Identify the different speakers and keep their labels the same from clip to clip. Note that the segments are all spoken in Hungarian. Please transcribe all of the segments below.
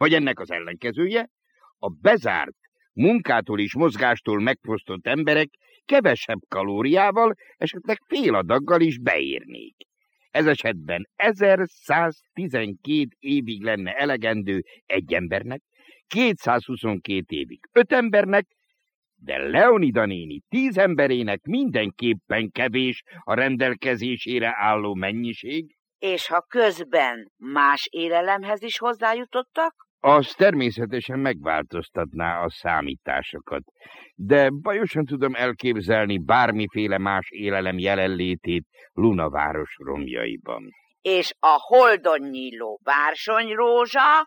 Speaker 1: Vagy ennek az ellenkezője, a bezárt, munkától és mozgástól megfosztott emberek kevesebb kalóriával, esetleg fél adaggal is beérnék. Ez esetben 1112 évig lenne elegendő egy embernek, 222 évig 5 embernek, de Leonida néni 10 emberének mindenképpen kevés a rendelkezésére álló mennyiség.
Speaker 2: És ha közben más élelemhez is hozzájutottak?
Speaker 1: Az természetesen megváltoztatná a számításokat, de bajosan tudom elképzelni bármiféle más élelem jelenlétét Lunaváros romjaiban.
Speaker 2: És a holdon nyíló bársonyrózsa?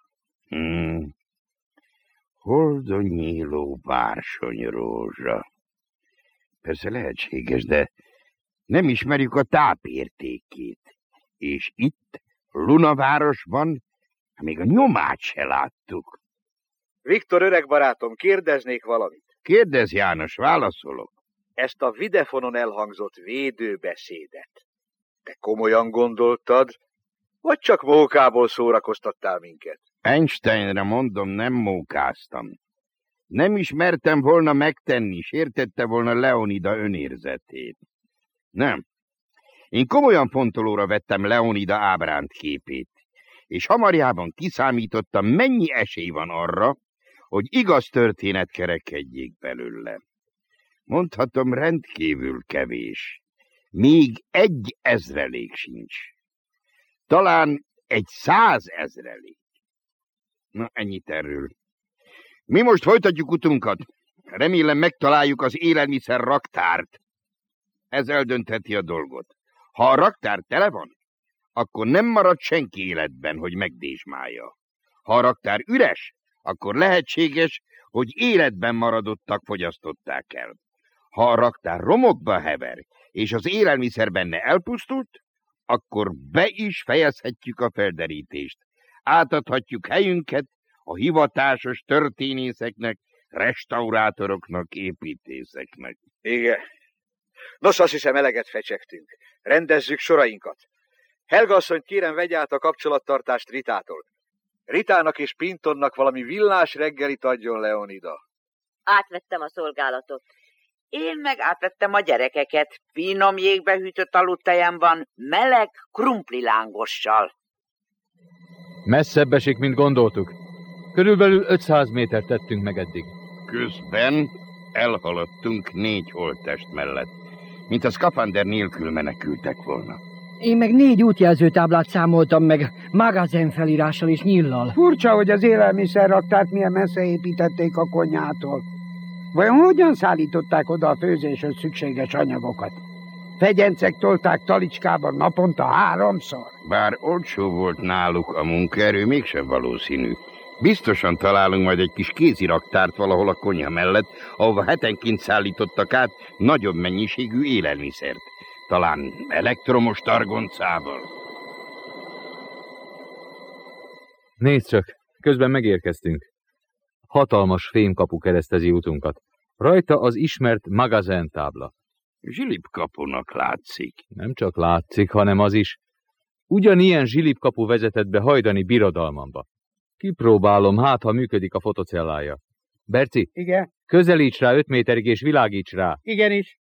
Speaker 1: Holdon nyíló bársonyrózsa. Persze lehetséges, de nem ismerjük a tápértékét. És itt, Lunavárosban, még a nyomát se láttuk.
Speaker 3: Viktor öreg barátom, kérdeznék valamit.
Speaker 1: Kérdezz, János, válaszolok.
Speaker 3: Ezt a videfonon elhangzott védőbeszédet te komolyan gondoltad, vagy csak mókából szórakoztattál minket?
Speaker 1: Einsteinre mondom, nem mókáztam. Nem is mertem volna megtenni, sértette volna Leonida önérzetét. Nem. Én komolyan fontolóra vettem Leonida ábránt képét, és hamarjában kiszámítottam, mennyi esély van arra, hogy igaz történet kerekedjék belőle. Mondhatom, rendkívül kevés. Még 1 ezrelék sincs. Talán 100 ezrelék. Na, ennyit erről. Mi most folytatjuk utunkat. Remélem megtaláljuk az élelmiszer raktárt. Ez eldöntheti a dolgot. Ha a raktár tele van, akkor nem marad senki életben, hogy megdésmálja. Ha a raktár üres, akkor lehetséges, hogy életben maradottak fogyasztották el. Ha a raktár romokba hever, és az élelmiszer benne elpusztult, akkor be is fejezhetjük a felderítést. Átadhatjuk helyünket a hivatásos történészeknek, restaurátoroknak, építészeknek.
Speaker 3: Igen. Nos, azt hiszem, eleget fecsegtünk. Rendezzük sorainkat. Helga asszonyt kérem, vegye át a kapcsolattartást Ritától. Ritának és Pintonnak valami villás reggelit adjon Leonida.
Speaker 4: Átvettem a szolgálatot.
Speaker 2: Én meg átvettem a gyerekeket. Finom jégbe hűtött aludtejemban, meleg krumplilángossal.
Speaker 5: Messzebb esik, mint gondoltuk. Körülbelül 500 métert tettünk meg eddig.
Speaker 1: Közben elhaladtunk 4 holttest mellett, mint a szkafander nélkül menekültek volna.
Speaker 6: Én meg 4 útjelzőtáblát számoltam meg, magazin felirással és nyíllal.
Speaker 7: Furcsa, hogy az élelmiszerraktárt milyen messze építették a konyhától. Vajon hogyan szállították oda a főzéshez szükséges anyagokat? Fegyencek tolták talicskában naponta 3-szor.
Speaker 1: Bár olcsó volt náluk a munkaerő, mégsem valószínű. Biztosan találunk majd egy kis kéziraktárt valahol a konyha mellett, ahova hetenként szállítottak át nagyobb mennyiségű élelmiszert. Talán elektromos targoncával.
Speaker 5: Nézd csak, közben megérkeztünk. Hatalmas fémkapu keresztezi utunkat. Rajta az ismert magazin tábla.
Speaker 1: Zsilipkapunak látszik.
Speaker 5: Nem csak látszik, hanem az is. Ugyanilyen zsilipkapu vezetett be hajdani birodalmamba. Kipróbálom, hát ha működik a fotocellája. Berci?
Speaker 7: Igen?
Speaker 5: Közelíts rá 5 méterig és világíts rá.
Speaker 7: Igenis.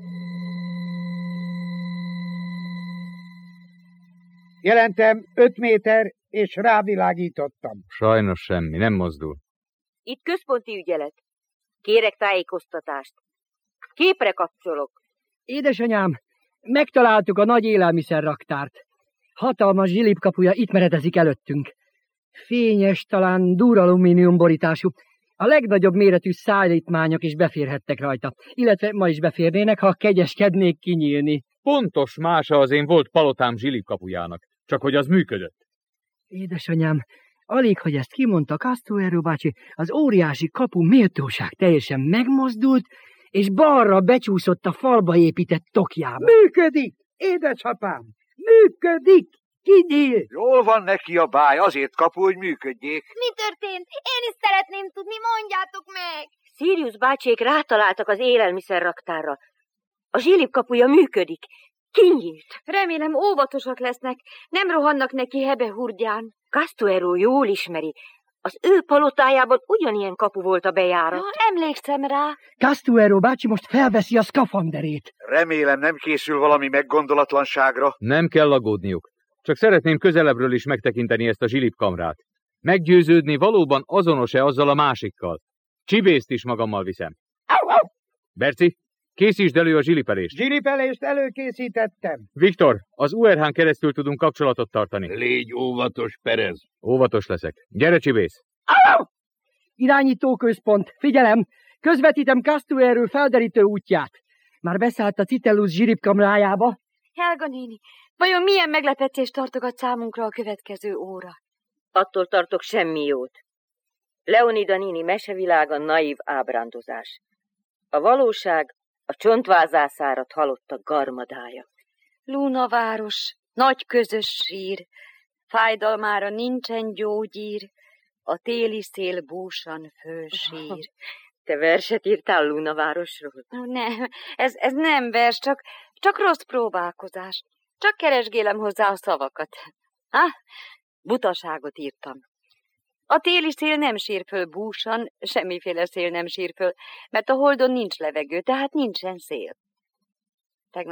Speaker 7: Jelentem 5 méter, és rávilágítottam.
Speaker 5: Sajnos semmi, nem mozdul.
Speaker 4: Itt központi ügyelet. Kérek tájékoztatást. Képre kapcsolok.
Speaker 6: Édesanyám, megtaláltuk a nagy élelmiszerraktárt. Hatalmas zsilipkapuja itt meredezik előttünk. Fényes, talán duralumínium borítású. A legnagyobb méretű szállítmányok is beférhettek rajta, illetve ma is beférnének, ha kegyeskednék kinyílni.
Speaker 5: Pontos mása az én volt palotám zsilipkapujának, csak hogy az működött.
Speaker 6: Édesanyám, alig, hogy ezt kimondta Castruero bácsi, az óriási kapu méltóság teljesen megmozdult, és balra becsúszott a falba épített tokjába.
Speaker 7: Működik, édesapám! Működik! Kinyíl!
Speaker 3: Jól van neki a báj, azért kapu, hogy működjék.
Speaker 8: Mi történt? Én is szeretném tudni, mondjátok meg!
Speaker 4: Sirius bácsék rátaláltak az élelmiszerraktárra. A zsilipkapuja működik. Kinyílt.
Speaker 8: Remélem óvatosak lesznek, nem rohannak neki hebehurdján.
Speaker 4: Castuero jól ismeri. Az ő palotájában ugyanilyen kapu volt a bejárat.
Speaker 8: Ja, emlékszem rá.
Speaker 6: Castuero bácsi most felveszi a szkafanderét.
Speaker 3: Remélem nem készül valami meggondolatlanságra.
Speaker 5: Nem kell aggódniuk. Csak szeretném közelebbről is megtekinteni ezt a zsilipkamrát. Meggyőződni, valóban azonos-e azzal a másikkal. Csibészt is magammal viszem. Berci, készítsd elő a zsilipelést.
Speaker 7: Zsilipelést előkészítettem.
Speaker 5: Viktor, az URH-n keresztül tudunk kapcsolatot tartani.
Speaker 1: Légy óvatos, Perez.
Speaker 5: Óvatos leszek. Gyere, Csibész!
Speaker 6: Irányítóközpont, figyelem! Közvetítem Castuero felderítő útját. Már beszállt a Citellus zsilipkamrájába.
Speaker 8: Helga néni, vajon milyen meglepetést tartogat számunkra a következő óra?
Speaker 4: Attól tartok semmi jót. Leonida néni mesevilága naív ábrándozás. A valóság a csontvázászárat halottak garmadája.
Speaker 8: Luna város, nagy közös sír, fájdalmára nincsen gyógyír, a téli szél búsan fölsír.
Speaker 4: Te verset írtál Luna városról?
Speaker 8: Nem, ez nem vers, csak rossz próbálkozás. Csak keresgélem hozzá a szavakat. Butaságot írtam. A téli szél nem sír föl búsan, semmiféle szél nem sír föl, mert a holdon nincs levegő, tehát nincsen szél.